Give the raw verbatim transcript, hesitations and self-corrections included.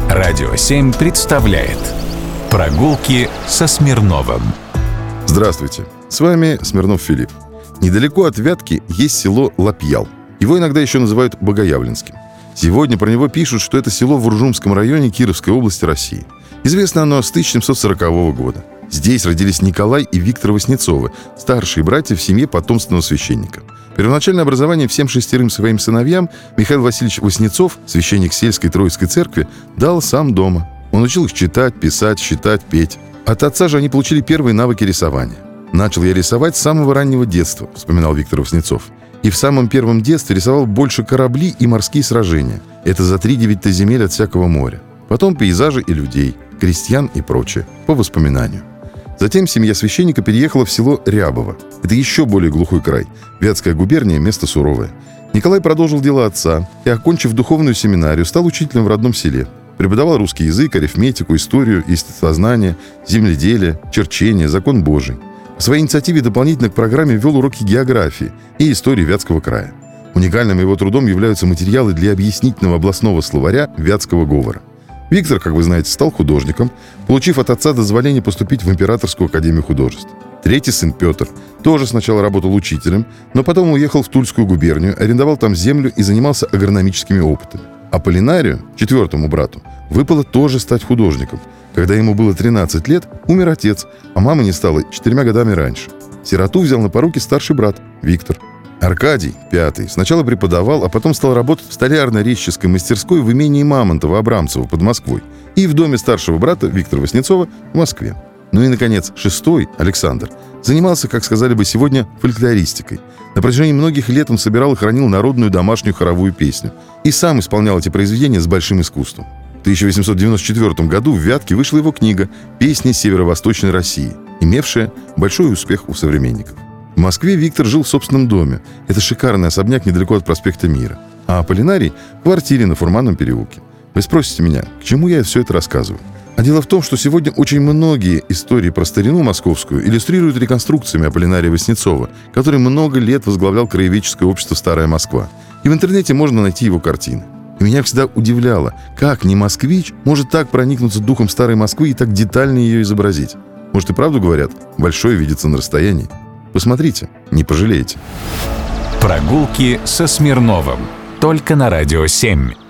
Радио семь представляет «Прогулки со Смирновым». Здравствуйте, с вами Смирнов Филипп. Недалеко от Вятки есть село Лапьял. Его иногда еще называют Богоявленским. Сегодня про него пишут, что это село в Уржумском районе Кировской области России. Известно оно с тысяча семьсот сорокового года. Здесь родились Николай и Виктор Васнецовы, старшие братья в семье потомственного священника. Первоначальное образование всем шестерым своим сыновьям Михаил Васильевич Васнецов, священник сельской Троицкой церкви, дал сам дома. Он учил их читать, писать, считать, петь. От отца же они получили первые навыки рисования. «Начал я рисовать с самого раннего детства», — вспоминал Виктор Васнецов. «И в самом первом детстве рисовал больше корабли и морские сражения. Это за три-девять земель от всякого моря. Потом пейзажи и людей, крестьян и прочее, по воспоминанию». Затем семья священника переехала в село Рябово. Это еще более глухой край. Вятская губерния – место суровое. Николай продолжил дело отца и, окончив духовную семинарию, стал учителем в родном селе. Преподавал русский язык, арифметику, историю, естествознание, земледелие, черчение, закон Божий. По своей инициативе дополнительно к программе вел уроки географии и истории Вятского края. Уникальным его трудом являются материалы для объяснительного областного словаря вятского говора. Виктор, как вы знаете, стал художником, получив от отца дозволение поступить в Императорскую академию художеств. Третий сын Петр тоже сначала работал учителем, но потом уехал в Тульскую губернию, арендовал там землю и занимался агрономическими опытами. А Полинарию, четвертому брату, выпало тоже стать художником. Когда ему было тринадцать лет, умер отец, а мамы не стало четырьмя годами раньше. Сироту взял на поруки старший брат Виктор. Аркадий, пятый, сначала преподавал, а потом стал работать в столярно-резческой мастерской в имении Мамонтова-Абрамцева под Москвой и в доме старшего брата Виктора Васнецова в Москве. Ну и, наконец, шестой, Александр, занимался, как сказали бы сегодня, фольклористикой. На протяжении многих лет он собирал и хранил народную домашнюю хоровую песню и сам исполнял эти произведения с большим искусством. В тысяча восемьсот девяносто четвёртом году в Вятке вышла его книга «Песни северо-восточной России», имевшая большой успех у современников. В Москве Виктор жил в собственном доме. Это шикарный особняк недалеко от проспекта Мира. А Аполлинарий – в квартире на Фурманном переулке. Вы спросите меня, к чему я все это рассказываю? А дело в том, что сегодня очень многие истории про старину московскую иллюстрируют реконструкциями Аполлинария Васнецова, который много лет возглавлял краеведческое общество «Старая Москва». И в интернете можно найти его картины. И меня всегда удивляло, как не москвич может так проникнуться духом старой Москвы и так детально ее изобразить. Может, и правду говорят, большое видится на расстоянии. Посмотрите, не пожалеете. Прогулки со Смирновым. Только на Радио семь.